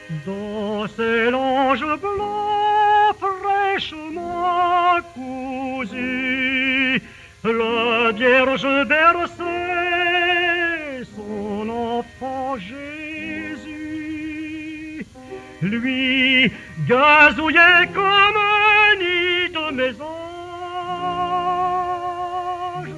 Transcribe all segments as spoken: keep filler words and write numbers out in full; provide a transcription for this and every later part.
Dans ces langes blancs fraîchement cousus, la Vierge berçait son enfant Jésus. Lui gazouillait comme un nid de mésange.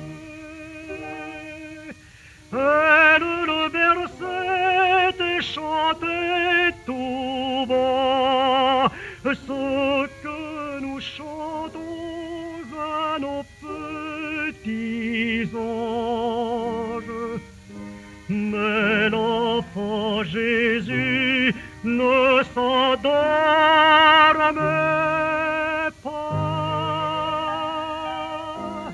Elle le berçait et chantait tout bas ce que nous chantons à nos petits anges. Mais l'enfant Jésus ne s'endormait pas.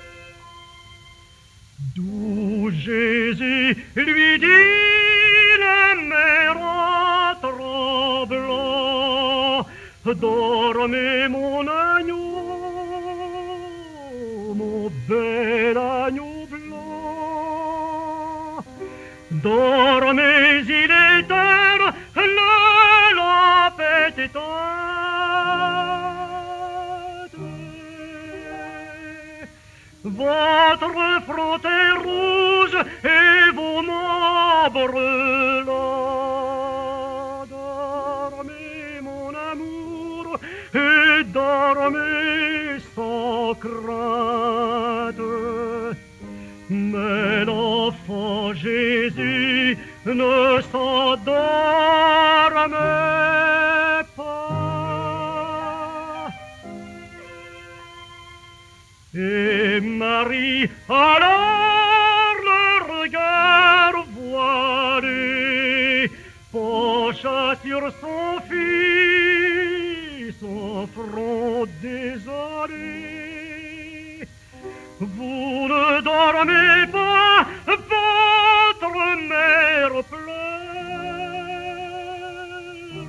D'où Jésus lui dit la mère en tremblant: dormez mon agneau, mon bel agneau blanc. Dormez, il est tard, la lampe est éteinte. Votre front est rouge et vos membres lents. Dormez, mon amour, et dormez sans crainte. Mais l'enfant Jésus ne s'endormait pas. Et Marie, alors le regard voilé, pencha sur son fils, son front désolé. Vous ne dormez pas, votre mère pleure.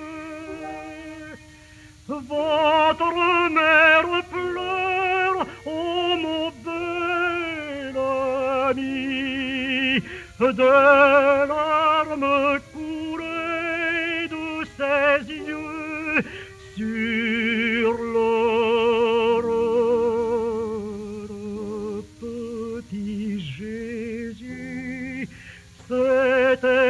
Votre mère pleure, oh mon bel ami. Des larmes coulaient de ses yeux sur l'or. Jésus, c'était